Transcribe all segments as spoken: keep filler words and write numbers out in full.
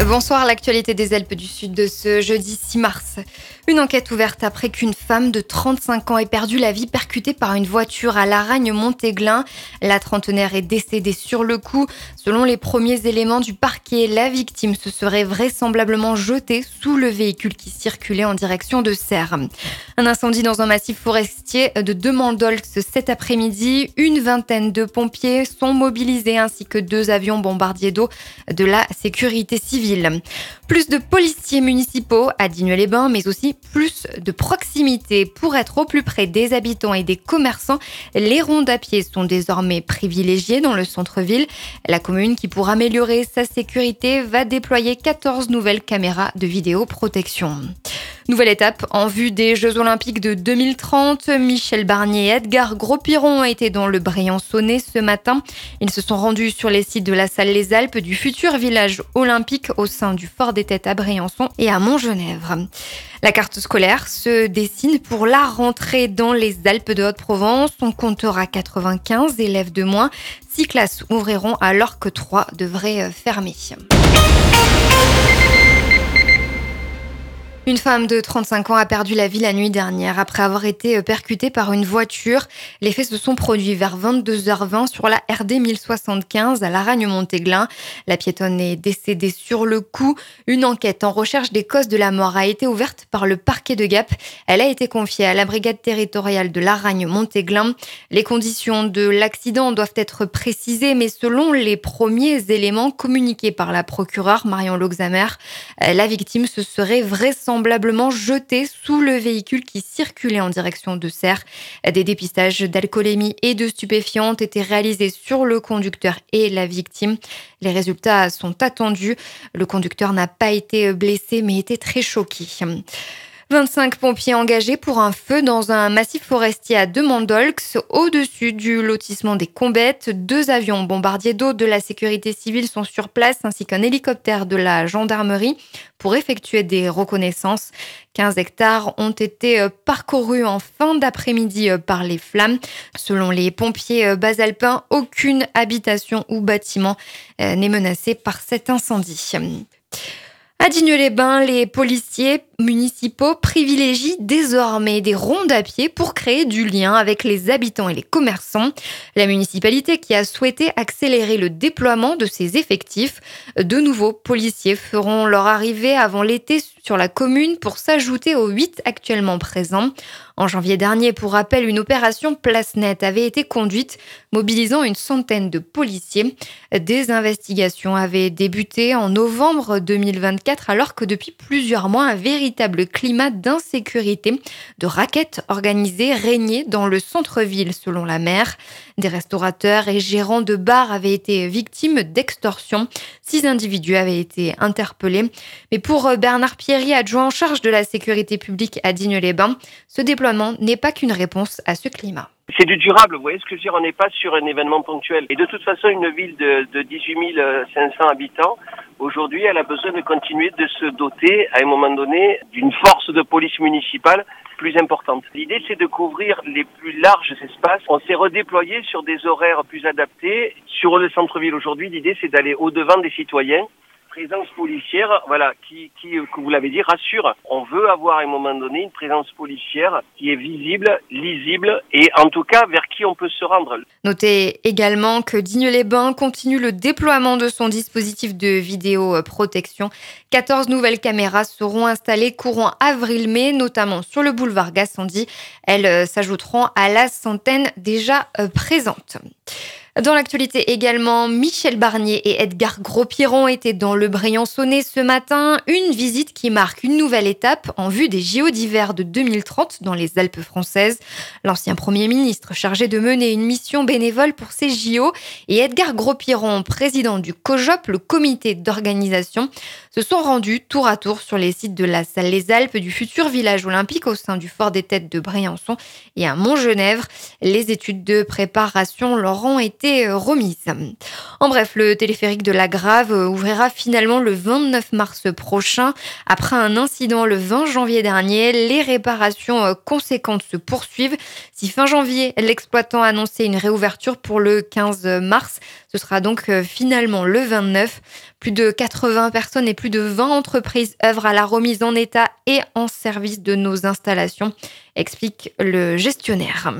Bonsoir, l'actualité des Alpes du Sud de ce jeudi six mars. Une enquête ouverte après qu'une femme de trente-cinq ans ait perdu la vie percutée par une voiture à Laragne-Montéglin. La trentenaire est décédée sur le coup. Selon les premiers éléments du parquet, la victime se serait vraisemblablement jetée sous le véhicule qui circulait en direction de Serres. Un incendie dans un massif forestier de Demandolx cet après-midi. Une vingtaine de pompiers sont mobilisés ainsi que deux avions bombardiers d'eau de la sécurité civile. Plus de policiers municipaux à Digne-les-Bains, mais aussi plus de proximité. Pour être au plus près des habitants et des commerçants, les rondes à pied sont désormais privilégiées dans le centre-ville. La commune, qui pour améliorer sa sécurité, va déployer quatorze nouvelles caméras de vidéoprotection. Nouvelle étape en vue des Jeux Olympiques de deux mille trente. Michel Barnier et Edgar Gros-Piron étaient dans le Briançonnais ce matin. Ils se sont rendus sur les sites de la salle Les Alpes du futur village olympique au sein du Fort des Têtes à Briançon et à Montgenèvre. La carte scolaire se dessine pour la rentrée dans les Alpes de Haute-Provence. On comptera quatre-vingt-quinze élèves de moins. Six classes ouvriront alors que trois devraient fermer. Une femme de trente-cinq ans a perdu la vie la nuit dernière après avoir été percutée par une voiture. Les faits se sont produits vers vingt-deux heures vingt sur la R D mille soixante-quinze à Laragne-Montéglin. La piétonne est décédée sur le coup. Une enquête en recherche des causes de la mort a été ouverte par le parquet de Gap. Elle a été confiée à la brigade territoriale de Laragne-Montéglin. Les conditions de l'accident doivent être précisées, mais selon les premiers éléments communiqués par la procureure Marion Loxamer, la victime se serait vraisemblablement semblablement jeté sous le véhicule qui circulait en direction de Serres. Des dépistages d'alcoolémie et de stupéfiants ont été réalisés sur le conducteur et la victime. Les résultats sont attendus. Le conducteur n'a pas été blessé mais était très choqué. vingt-cinq pompiers engagés pour un feu dans un massif forestier à Demandolx, au-dessus du lotissement des Combettes. Deux avions bombardiers d'eau de la sécurité civile sont sur place, ainsi qu'un hélicoptère de la gendarmerie pour effectuer des reconnaissances. quinze hectares ont été parcourus en fin d'après-midi par les flammes. Selon les pompiers basalpins, aucune habitation ou bâtiment n'est menacée par cet incendie. À Digne-les-Bains, les policiers municipaux privilégient désormais des rondes à pied pour créer du lien avec les habitants et les commerçants. La municipalité qui a souhaité accélérer le déploiement de ses effectifs. De nouveaux policiers feront leur arrivée avant l'été sur la commune pour s'ajouter aux huit actuellement présents. En janvier dernier, pour rappel, une opération Place Nette avait été conduite, mobilisant une centaine de policiers. Des investigations avaient débuté en novembre deux mille vingt-quatre, alors que depuis plusieurs mois, un véritable climat d'insécurité, de rackets organisées régnait dans le centre-ville, selon la maire. Des restaurateurs et gérants de bars avaient été victimes d'extorsion. Six individus avaient été interpellés. Mais pour Bernard Pierry, adjoint en charge de la sécurité publique à Digne-les-Bains, ce déploiement n'est pas qu'une réponse à ce climat. C'est du durable, vous voyez ce que je veux dire, on n'est pas sur un événement ponctuel. Et de toute façon, une ville de, de dix-huit mille cinq cents habitants, aujourd'hui, elle a besoin de continuer de se doter, à un moment donné, d'une force de police municipale plus importante. L'idée, c'est de couvrir les plus larges espaces. On s'est redéployé sur des horaires plus adaptés. Sur le centre-ville aujourd'hui, l'idée, c'est d'aller au-devant des citoyens. Présence policière, voilà, qui, qui, que vous l'avez dit, rassure. On veut avoir à un moment donné une présence policière qui est visible, lisible et en tout cas vers qui on peut se rendre. Notez également que Digne-les-Bains continue le déploiement de son dispositif de vidéoprotection. quatorze nouvelles caméras seront installées courant avril-mai, notamment sur le boulevard Gassendi. Elles s'ajouteront à la centaine déjà présente. Dans l'actualité également, Michel Barnier et Edgar Gros-Piron étaient dans le Briançonnais ce matin. Une visite qui marque une nouvelle étape en vue des J O d'hiver de deux mille trente dans les Alpes françaises. L'ancien Premier ministre chargé de mener une mission bénévole pour ces J O et Edgar Gros-Piron, président du COJOP, le comité d'organisation, se sont rendus tour à tour sur les sites de la salle Les Alpes du futur village olympique au sein du Fort des Têtes de Briançon et à Montgenèvre. Les études de préparation leur ont été été remise. En bref, le téléphérique de la Grave ouvrira finalement le vingt-neuf mars prochain. Après un incident le vingt janvier dernier, les réparations conséquentes se poursuivent. Si fin janvier, l'exploitant annonçait une réouverture pour le quinze mars, ce sera donc finalement le vingt-neuf. Plus de quatre-vingts personnes et plus de vingt entreprises œuvrent à la remise en état et en service de nos installations, explique le gestionnaire.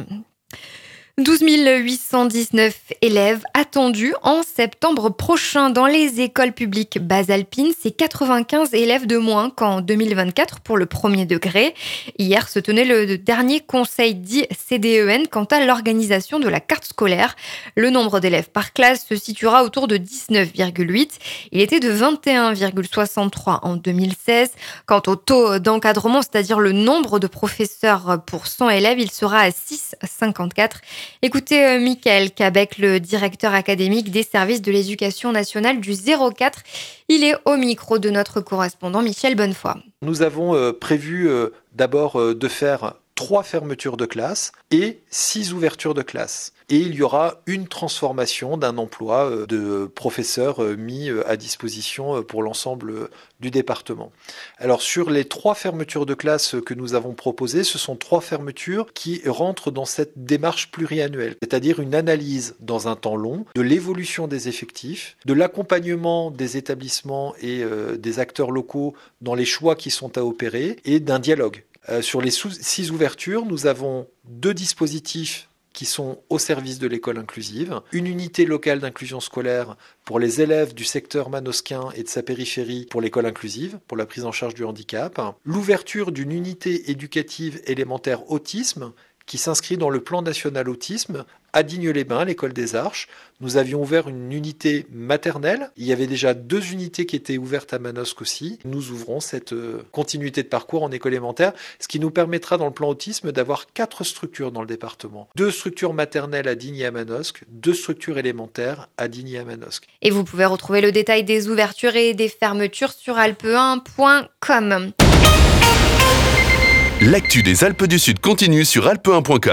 douze mille huit cent dix-neuf élèves attendus en septembre prochain dans les écoles publiques basalpines. C'est quatre-vingt-quinze élèves de moins qu'en deux mille vingt-quatre pour le premier degré. Hier se tenait le dernier conseil dit C D E N quant à l'organisation de la carte scolaire. Le nombre d'élèves par classe se situera autour de dix-neuf virgule huit. Il était de vingt et un virgule soixante-trois en deux mille seize. Quant au taux d'encadrement, c'est-à-dire le nombre de professeurs pour cent élèves, il sera à six virgule cinquante-quatre. Écoutez euh, Michael Cabec, le directeur académique des services de l'éducation nationale du zéro quatre. Il est au micro de notre correspondant Michel Bonnefoy. Nous avons euh, prévu euh, d'abord euh, de faire trois fermetures de classe et six ouvertures de classe. Et il y aura une transformation d'un emploi euh, de professeurs euh, mis euh, à disposition euh, pour l'ensemble euh, du département. Alors sur les trois fermetures de classe que nous avons proposées, ce sont trois fermetures qui rentrent dans cette démarche pluriannuelle, c'est-à-dire une analyse dans un temps long de l'évolution des effectifs, de l'accompagnement des établissements et euh, des acteurs locaux dans les choix qui sont à opérer et d'un dialogue. Euh, sur les sous- six ouvertures, nous avons deux dispositifs qui sont au service de l'école inclusive, une unité locale d'inclusion scolaire pour les élèves du secteur manosquin et de sa périphérie pour l'école inclusive, pour la prise en charge du handicap, l'ouverture d'une unité éducative élémentaire autisme qui s'inscrit dans le plan national autisme à Digne-les-Bains, l'école des Arches. Nous avions ouvert une unité maternelle. Il y avait déjà deux unités qui étaient ouvertes à Manosque aussi. Nous ouvrons cette continuité de parcours en école élémentaire, ce qui nous permettra dans le plan autisme d'avoir quatre structures dans le département. Deux structures maternelles à Digne et à Manosque, deux structures élémentaires à Digne et à Manosque. Et vous pouvez retrouver le détail des ouvertures et des fermetures sur alpe un point com. L'actu des Alpes du Sud continue sur alpe un point com.